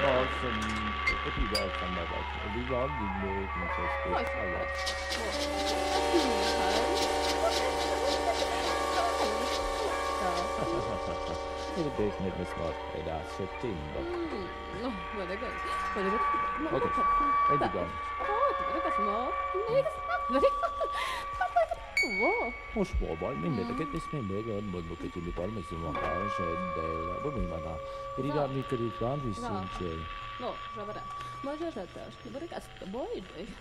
som et ideelt samarbeid. Og vi var med til å spise alle. Det er det som er smart. Det er så ting, da. Veldig gøy. Ok, veldig gøy. Det var smart. Moskva min det kan isme det mo ke ti pal me se mo ka se de bo mi mana ri da mi ke ri kan vi sin che No, rabara. Ma ja rata. Bora ka sta boy.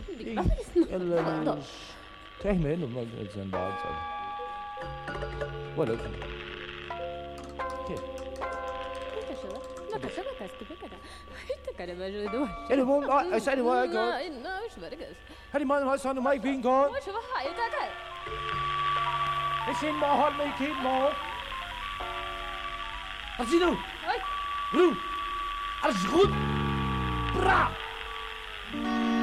el tehme no ma sen da so wala ke لا كسبة كاستبك كذا حتى كلام جدول ele mo sai mo go لا مش برجس hari ma sa no mai bin go مش بحاجة كذا det sin mo hold me kid mo wat zie du هاي Blue, alles goed. Bra!